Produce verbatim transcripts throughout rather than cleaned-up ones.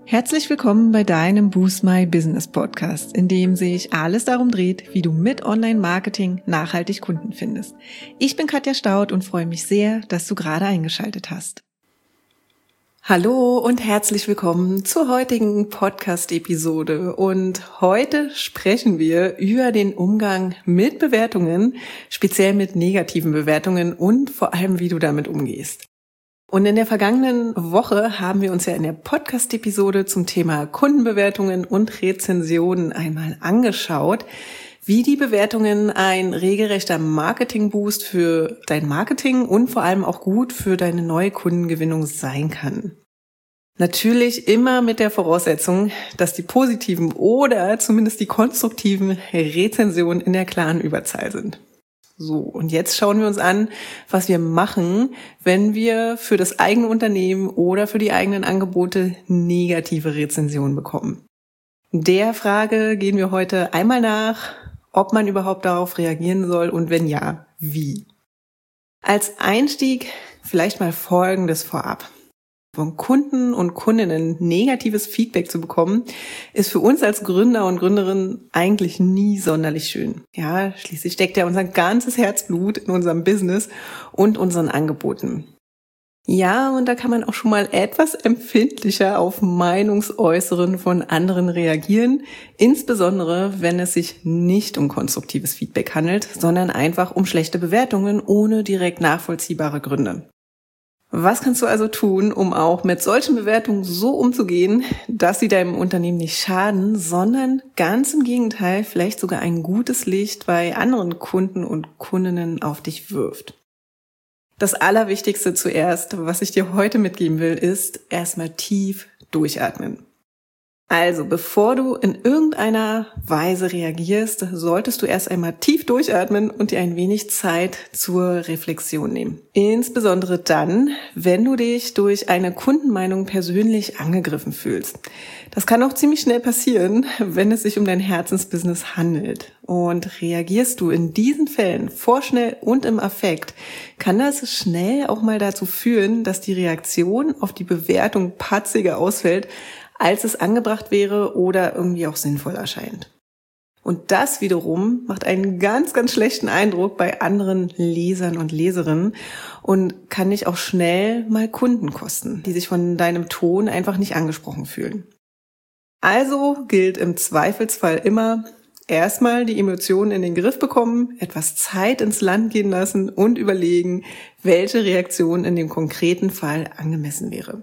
Herzlich willkommen bei deinem Boost My Business Podcast, in dem sich alles darum dreht, wie du mit Online-Marketing nachhaltig Kunden findest. Ich bin Katja Staud und freue mich sehr, dass du gerade eingeschaltet hast. Hallo und herzlich willkommen zur heutigen Podcast-Episode. Und heute sprechen wir über den Umgang mit Bewertungen, speziell mit negativen Bewertungen und vor allem, wie du damit umgehst. Und in der vergangenen Woche haben wir uns ja in der Podcast-Episode zum Thema Kundenbewertungen und Rezensionen einmal angeschaut, wie die Bewertungen ein regelrechter Marketing-Boost für dein Marketing und vor allem auch gut für deine neue Kundengewinnung sein kann. Natürlich immer mit der Voraussetzung, dass die positiven oder zumindest die konstruktiven Rezensionen in der klaren Überzahl sind. So, und jetzt schauen wir uns an, was wir machen, wenn wir für das eigene Unternehmen oder für die eigenen Angebote negative Rezensionen bekommen. Der Frage gehen wir heute einmal nach, ob man überhaupt darauf reagieren soll und wenn ja, wie. Als Einstieg vielleicht mal Folgendes vorab. Von Kunden und Kundinnen negatives Feedback zu bekommen, ist für uns als Gründer und Gründerin eigentlich nie sonderlich schön. Ja, schließlich steckt ja unser ganzes Herzblut in unserem Business und unseren Angeboten. Ja, und da kann man auch schon mal etwas empfindlicher auf Meinungsäußeren von anderen reagieren, insbesondere wenn es sich nicht um konstruktives Feedback handelt, sondern einfach um schlechte Bewertungen ohne direkt nachvollziehbare Gründe. Was kannst du also tun, um auch mit solchen Bewertungen so umzugehen, dass sie deinem Unternehmen nicht schaden, sondern ganz im Gegenteil vielleicht sogar ein gutes Licht bei anderen Kunden und Kundinnen auf dich wirft? Das Allerwichtigste zuerst, was ich dir heute mitgeben will, ist erstmal tief durchatmen. Also, bevor du in irgendeiner Weise reagierst, solltest du erst einmal tief durchatmen und dir ein wenig Zeit zur Reflexion nehmen. Insbesondere dann, wenn du dich durch eine Kundenmeinung persönlich angegriffen fühlst. Das kann auch ziemlich schnell passieren, wenn es sich um dein Herzensbusiness handelt. Und reagierst du in diesen Fällen vorschnell und im Affekt, kann das schnell auch mal dazu führen, dass die Reaktion auf die Bewertung patziger ausfällt, als es angebracht wäre oder irgendwie auch sinnvoll erscheint. Und das wiederum macht einen ganz, ganz schlechten Eindruck bei anderen Lesern und Leserinnen und kann dich auch schnell mal Kunden kosten, die sich von deinem Ton einfach nicht angesprochen fühlen. Also gilt im Zweifelsfall immer, erstmal die Emotionen in den Griff bekommen, etwas Zeit ins Land gehen lassen und überlegen, welche Reaktion in dem konkreten Fall angemessen wäre.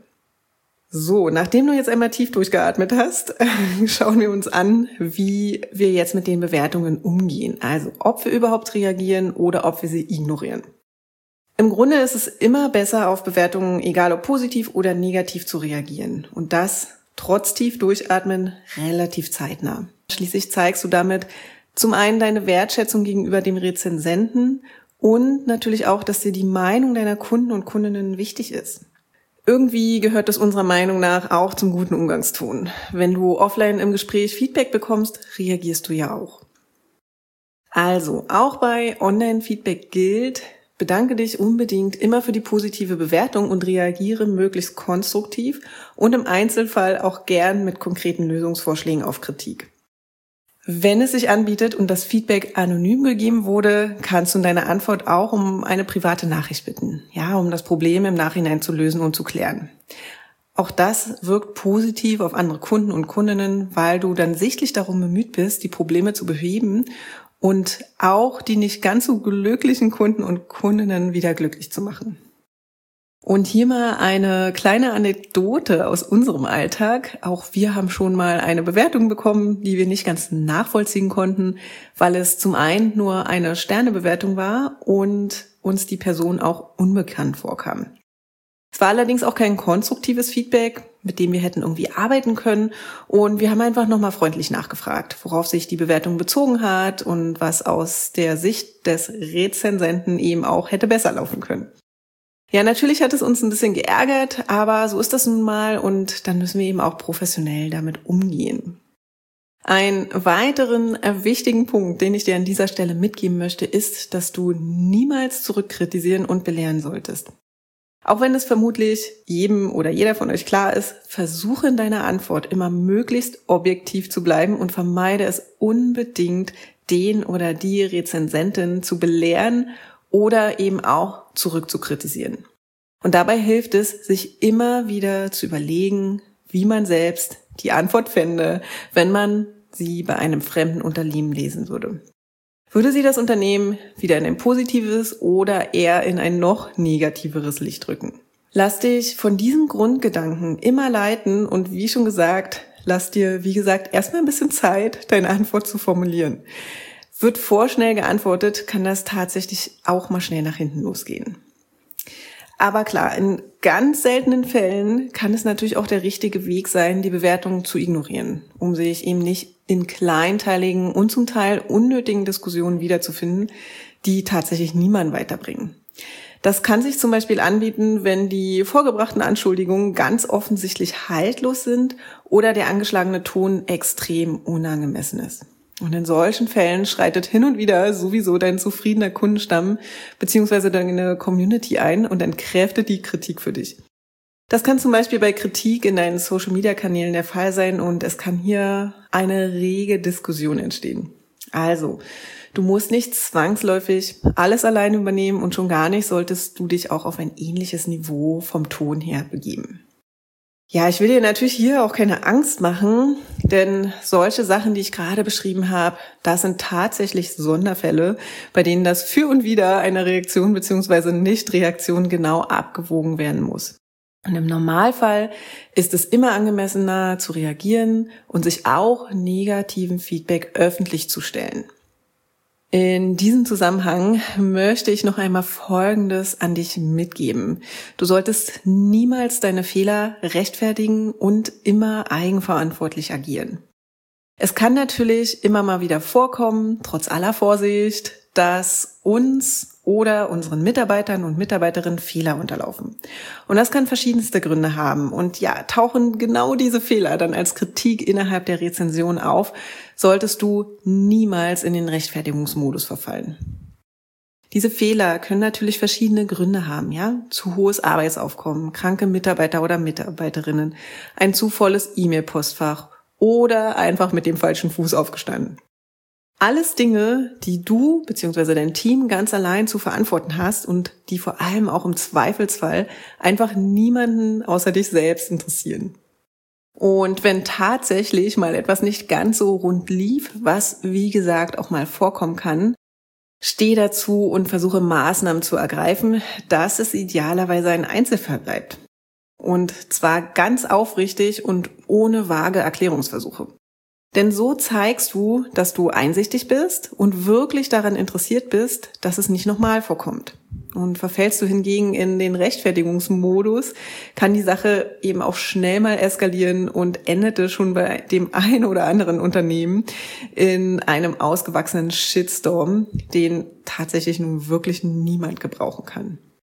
So, nachdem du jetzt einmal tief durchgeatmet hast, schauen wir uns an, wie wir jetzt mit den Bewertungen umgehen. Also, ob wir überhaupt reagieren oder ob wir sie ignorieren. Im Grunde ist es immer besser, auf Bewertungen, egal ob positiv oder negativ, zu reagieren. Und das trotz tief durchatmen relativ zeitnah. Schließlich zeigst du damit zum einen deine Wertschätzung gegenüber dem Rezensenten und natürlich auch, dass dir die Meinung deiner Kunden und Kundinnen wichtig ist. Irgendwie gehört es unserer Meinung nach auch zum guten Umgangston. Wenn du offline im Gespräch Feedback bekommst, reagierst du ja auch. Also, auch bei Online-Feedback gilt, bedanke dich unbedingt immer für die positive Bewertung und reagiere möglichst konstruktiv und im Einzelfall auch gern mit konkreten Lösungsvorschlägen auf Kritik. Wenn es sich anbietet und das Feedback anonym gegeben wurde, kannst du in deiner Antwort auch um eine private Nachricht bitten, ja, um das Problem im Nachhinein zu lösen und zu klären. Auch das wirkt positiv auf andere Kunden und Kundinnen, weil du dann sichtlich darum bemüht bist, die Probleme zu beheben und auch die nicht ganz so glücklichen Kunden und Kundinnen wieder glücklich zu machen. Und hier mal eine kleine Anekdote aus unserem Alltag. Auch wir haben schon mal eine Bewertung bekommen, die wir nicht ganz nachvollziehen konnten, weil es zum einen nur eine Sternebewertung war und uns die Person auch unbekannt vorkam. Es war allerdings auch kein konstruktives Feedback, mit dem wir hätten irgendwie arbeiten können. Und wir haben einfach nochmal freundlich nachgefragt, worauf sich die Bewertung bezogen hat und was aus der Sicht des Rezensenten eben auch hätte besser laufen können. Ja, natürlich hat es uns ein bisschen geärgert, aber so ist das nun mal und dann müssen wir eben auch professionell damit umgehen. Einen weiteren wichtigen Punkt, den ich dir an dieser Stelle mitgeben möchte, ist, dass du niemals zurückkritisieren und belehren solltest. Auch wenn es vermutlich jedem oder jeder von euch klar ist, versuche in deiner Antwort immer möglichst objektiv zu bleiben und vermeide es unbedingt, den oder die Rezensentin zu belehren oder eben auch zurückzukritisieren. Und dabei hilft es, sich immer wieder zu überlegen, wie man selbst die Antwort fände, wenn man sie bei einem fremden Unternehmen lesen würde. Würde sie das Unternehmen wieder in ein positives oder eher in ein noch negativeres Licht rücken? Lass dich von diesem Grundgedanken immer leiten und wie schon gesagt, lass dir, wie gesagt, erstmal ein bisschen Zeit, deine Antwort zu formulieren. Wird vorschnell geantwortet, kann das tatsächlich auch mal schnell nach hinten losgehen. Aber klar, in ganz seltenen Fällen kann es natürlich auch der richtige Weg sein, die Bewertungen zu ignorieren, um sich eben nicht in kleinteiligen und zum Teil unnötigen Diskussionen wiederzufinden, die tatsächlich niemanden weiterbringen. Das kann sich zum Beispiel anbieten, wenn die vorgebrachten Anschuldigungen ganz offensichtlich haltlos sind oder der angeschlagene Ton extrem unangemessen ist. Und in solchen Fällen schreitet hin und wieder sowieso dein zufriedener Kundenstamm bzw. deine Community ein und entkräftet die Kritik für dich. Das kann zum Beispiel bei Kritik in deinen Social-Media-Kanälen der Fall sein und es kann hier eine rege Diskussion entstehen. Also, du musst nicht zwangsläufig alles alleine übernehmen und schon gar nicht solltest du dich auch auf ein ähnliches Niveau vom Ton her begeben. Ja, ich will dir natürlich hier auch keine Angst machen, denn solche Sachen, die ich gerade beschrieben habe, das sind tatsächlich Sonderfälle, bei denen das für und wider eine Reaktion bzw. Nichtreaktion genau abgewogen werden muss. Und im Normalfall ist es immer angemessener zu reagieren und sich auch negativen Feedback öffentlich zu stellen. In diesem Zusammenhang möchte ich noch einmal Folgendes an dich mitgeben. Du solltest niemals deine Fehler rechtfertigen und immer eigenverantwortlich agieren. Es kann natürlich immer mal wieder vorkommen, trotz aller Vorsicht, dass uns oder unseren Mitarbeitern und Mitarbeiterinnen Fehler unterlaufen. Und das kann verschiedenste Gründe haben. Und ja, tauchen genau diese Fehler dann als Kritik innerhalb der Rezension auf, solltest du niemals in den Rechtfertigungsmodus verfallen. Diese Fehler können natürlich verschiedene Gründe haben, ja? Zu hohes Arbeitsaufkommen, kranke Mitarbeiter oder Mitarbeiterinnen, ein zu volles E-Mail-Postfach oder einfach mit dem falschen Fuß aufgestanden. Alles Dinge, die du bzw. dein Team ganz allein zu verantworten hast und die vor allem auch im Zweifelsfall einfach niemanden außer dich selbst interessieren. Und wenn tatsächlich mal etwas nicht ganz so rund lief, was wie gesagt auch mal vorkommen kann, steh dazu und versuche Maßnahmen zu ergreifen, dass es idealerweise ein Einzelfall bleibt. Und zwar ganz aufrichtig und ohne vage Erklärungsversuche. Denn so zeigst du, dass du einsichtig bist und wirklich daran interessiert bist, dass es nicht nochmal vorkommt. Und verfällst du hingegen in den Rechtfertigungsmodus, kann die Sache eben auch schnell mal eskalieren und endete schon bei dem ein oder anderen Unternehmen in einem ausgewachsenen Shitstorm, den tatsächlich nun wirklich niemand gebrauchen kann.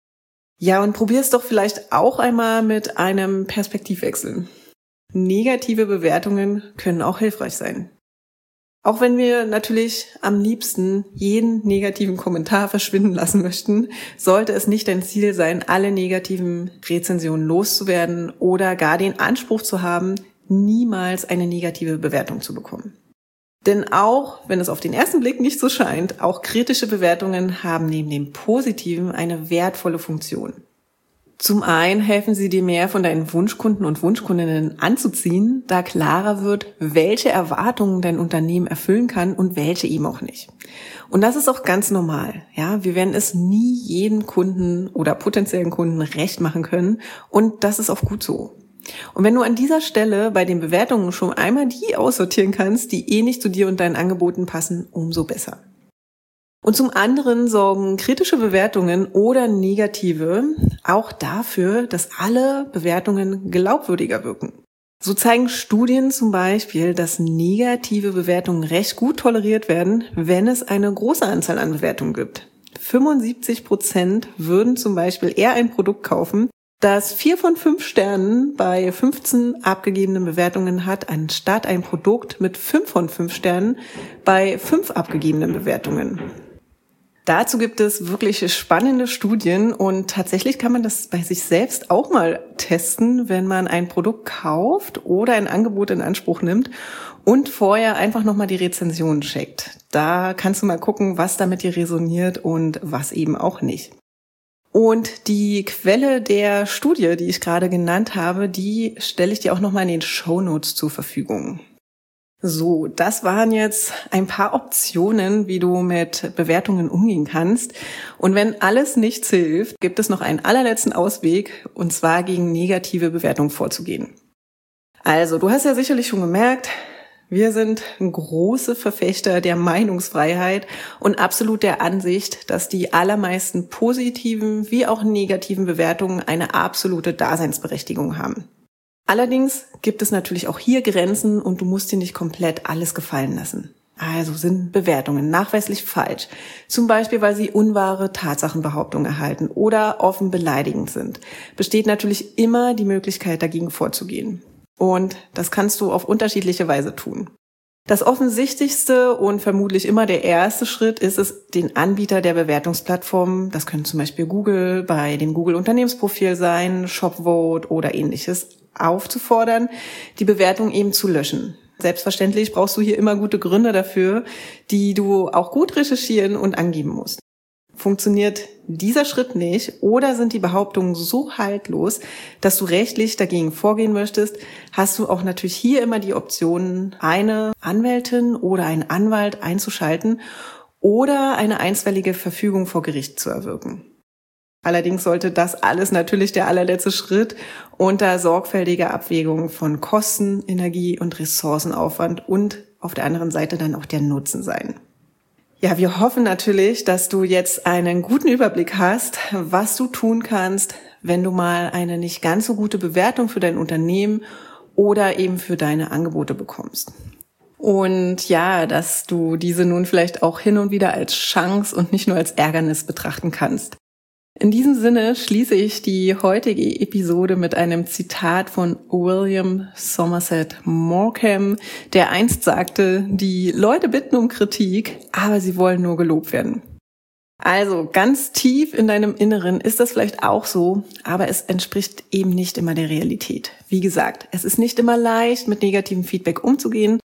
Ja, und probier's doch vielleicht auch einmal mit einem Perspektivwechsel. Negative Bewertungen können auch hilfreich sein. Auch wenn wir natürlich am liebsten jeden negativen Kommentar verschwinden lassen möchten, sollte es nicht dein Ziel sein, alle negativen Rezensionen loszuwerden oder gar den Anspruch zu haben, niemals eine negative Bewertung zu bekommen. Denn auch, wenn es auf den ersten Blick nicht so scheint, auch kritische Bewertungen haben neben dem Positiven eine wertvolle Funktion. Zum einen helfen sie dir mehr von deinen Wunschkunden und Wunschkundinnen anzuziehen, da klarer wird, welche Erwartungen dein Unternehmen erfüllen kann und welche eben auch nicht. Und das ist auch ganz normal. Ja, wir werden es nie jedem Kunden oder potenziellen Kunden recht machen können und das ist auch gut so. Und wenn du an dieser Stelle bei den Bewertungen schon einmal die aussortieren kannst, die eh nicht zu dir und deinen Angeboten passen, umso besser. Und zum anderen sorgen kritische Bewertungen oder negative auch dafür, dass alle Bewertungen glaubwürdiger wirken. So zeigen Studien zum Beispiel, dass negative Bewertungen recht gut toleriert werden, wenn es eine große Anzahl an Bewertungen gibt. fünfundsiebzig Prozent würden zum Beispiel eher ein Produkt kaufen, das vier von fünf Sternen bei fünfzehn abgegebenen Bewertungen hat, anstatt ein Produkt mit fünf von fünf Sternen bei fünf abgegebenen Bewertungen. Dazu gibt es wirklich spannende Studien und tatsächlich kann man das bei sich selbst auch mal testen, wenn man ein Produkt kauft oder ein Angebot in Anspruch nimmt und vorher einfach nochmal die Rezension checkt. Da kannst du mal gucken, was da mit dir resoniert und was eben auch nicht. Und die Quelle der Studie, die ich gerade genannt habe, die stelle ich dir auch nochmal in den Shownotes zur Verfügung. So, das waren jetzt ein paar Optionen, wie du mit Bewertungen umgehen kannst. Und wenn alles nichts hilft, gibt es noch einen allerletzten Ausweg, und zwar gegen negative Bewertungen vorzugehen. Also, du hast ja sicherlich schon gemerkt, wir sind große Verfechter der Meinungsfreiheit und absolut der Ansicht, dass die allermeisten positiven wie auch negativen Bewertungen eine absolute Daseinsberechtigung haben. Allerdings gibt es natürlich auch hier Grenzen und du musst dir nicht komplett alles gefallen lassen. Also sind Bewertungen nachweislich falsch, zum Beispiel weil sie unwahre Tatsachenbehauptungen erhalten oder offen beleidigend sind, besteht natürlich immer die Möglichkeit, dagegen vorzugehen. Und das kannst du auf unterschiedliche Weise tun. Das offensichtlichste und vermutlich immer der erste Schritt ist es, den Anbieter der Bewertungsplattformen, das können zum Beispiel Google, bei dem Google-Unternehmensprofil sein, ShopVote oder ähnliches, aufzufordern, die Bewertung eben zu löschen. Selbstverständlich brauchst du hier immer gute Gründe dafür, die du auch gut recherchieren und angeben musst. Funktioniert dieser Schritt nicht oder sind die Behauptungen so haltlos, dass du rechtlich dagegen vorgehen möchtest, hast du auch natürlich hier immer die Option, eine Anwältin oder einen Anwalt einzuschalten oder eine einstweilige Verfügung vor Gericht zu erwirken. Allerdings sollte das alles natürlich der allerletzte Schritt unter sorgfältiger Abwägung von Kosten, Energie und Ressourcenaufwand und auf der anderen Seite dann auch der Nutzen sein. Ja, wir hoffen natürlich, dass du jetzt einen guten Überblick hast, was du tun kannst, wenn du mal eine nicht ganz so gute Bewertung für dein Unternehmen oder eben für deine Angebote bekommst. Und ja, dass du diese nun vielleicht auch hin und wieder als Chance und nicht nur als Ärgernis betrachten kannst. In diesem Sinne schließe ich die heutige Episode mit einem Zitat von William Somerset Maugham, der einst sagte, die Leute bitten um Kritik, aber sie wollen nur gelobt werden. Also ganz tief in deinem Inneren ist das vielleicht auch so, aber es entspricht eben nicht immer der Realität. Wie gesagt, es ist nicht immer leicht, mit negativem Feedback umzugehen,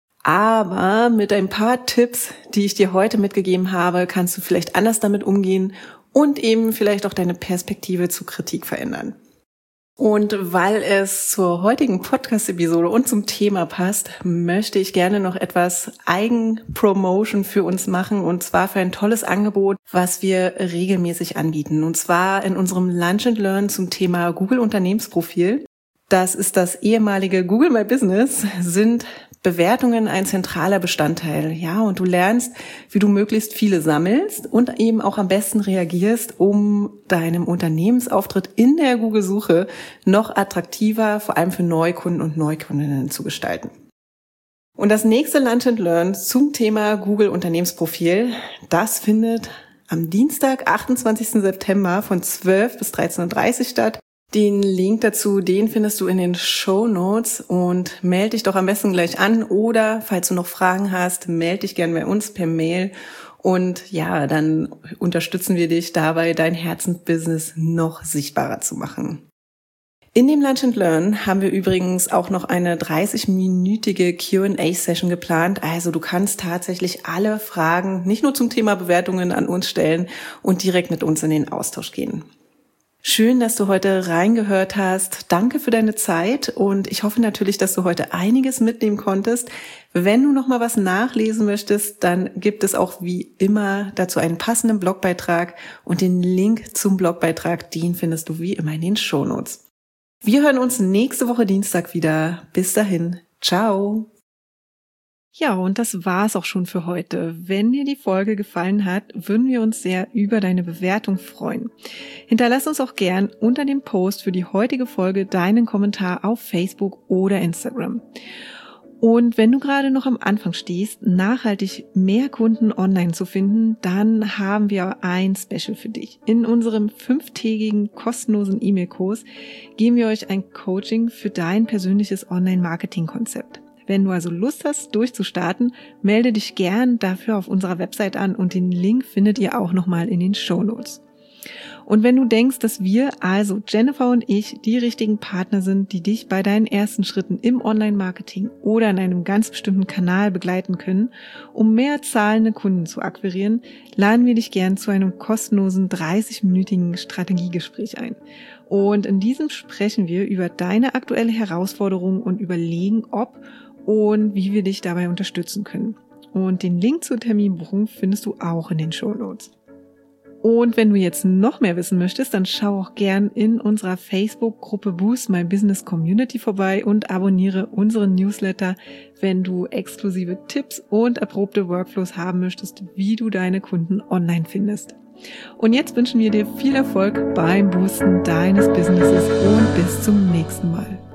aber mit ein paar Tipps, die ich dir heute mitgegeben habe, kannst du vielleicht anders damit umgehen und eben vielleicht auch deine Perspektive zu Kritik verändern. Und weil es zur heutigen Podcast-Episode und zum Thema passt, möchte ich gerne noch etwas Eigenpromotion für uns machen, und zwar für ein tolles Angebot, was wir regelmäßig anbieten. Und zwar in unserem Lunch and Learn zum Thema Google Unternehmensprofil. Das ist das ehemalige Google My Business, sind Bewertungen ein zentraler Bestandteil, ja, und du lernst, wie du möglichst viele sammelst und eben auch am besten reagierst, um deinem Unternehmensauftritt in der Google-Suche noch attraktiver, vor allem für Neukunden und Neukundinnen zu gestalten. Und das nächste Lunch and Learn zum Thema Google Unternehmensprofil, das findet am Dienstag, achtundzwanzigsten September von zwölf bis dreizehn Uhr dreißig statt. Den Link dazu, den findest du in den Shownotes, und melde dich doch am besten gleich an, oder falls du noch Fragen hast, melde dich gerne bei uns per Mail, und ja, dann unterstützen wir dich dabei, dein Herzensbusiness noch sichtbarer zu machen. In dem Lunch and Learn haben wir übrigens auch noch eine dreißig-minütige Q and A-Session geplant. Also du kannst tatsächlich alle Fragen, nicht nur zum Thema Bewertungen, an uns stellen und direkt mit uns in den Austausch gehen. Schön, dass du heute reingehört hast. Danke für deine Zeit, und ich hoffe natürlich, dass du heute einiges mitnehmen konntest. Wenn du noch mal was nachlesen möchtest, dann gibt es auch wie immer dazu einen passenden Blogbeitrag, und den Link zum Blogbeitrag, den findest du wie immer in den Shownotes. Wir hören uns nächste Woche Dienstag wieder. Bis dahin. Ciao. Ja, und das war's auch schon für heute. Wenn dir die Folge gefallen hat, würden wir uns sehr über deine Bewertung freuen. Hinterlass uns auch gern unter dem Post für die heutige Folge deinen Kommentar auf Facebook oder Instagram. Und wenn du gerade noch am Anfang stehst, nachhaltig mehr Kunden online zu finden, dann haben wir ein Special für dich. In unserem fünftägigen kostenlosen E-Mail-Kurs geben wir euch ein Coaching für dein persönliches Online-Marketing-Konzept. Wenn du also Lust hast, durchzustarten, melde dich gern dafür auf unserer Website an und den Link findet ihr auch nochmal in den Shownotes. Und wenn du denkst, dass wir, also Jennifer und ich, die richtigen Partner sind, die dich bei deinen ersten Schritten im Online-Marketing oder in einem ganz bestimmten Kanal begleiten können, um mehr zahlende Kunden zu akquirieren, laden wir dich gern zu einem kostenlosen dreißig-minütigen Strategiegespräch ein. Und in diesem sprechen wir über deine aktuelle Herausforderung und überlegen, ob und wie wir dich dabei unterstützen können. Und den Link zur Terminbuchung findest du auch in den Shownotes. Und wenn du jetzt noch mehr wissen möchtest, dann schau auch gern in unserer Facebook-Gruppe Boost My Business Community vorbei und abonniere unseren Newsletter, wenn du exklusive Tipps und erprobte Workflows haben möchtest, wie du deine Kunden online findest. Und jetzt wünschen wir dir viel Erfolg beim Boosten deines Businesses und bis zum nächsten Mal.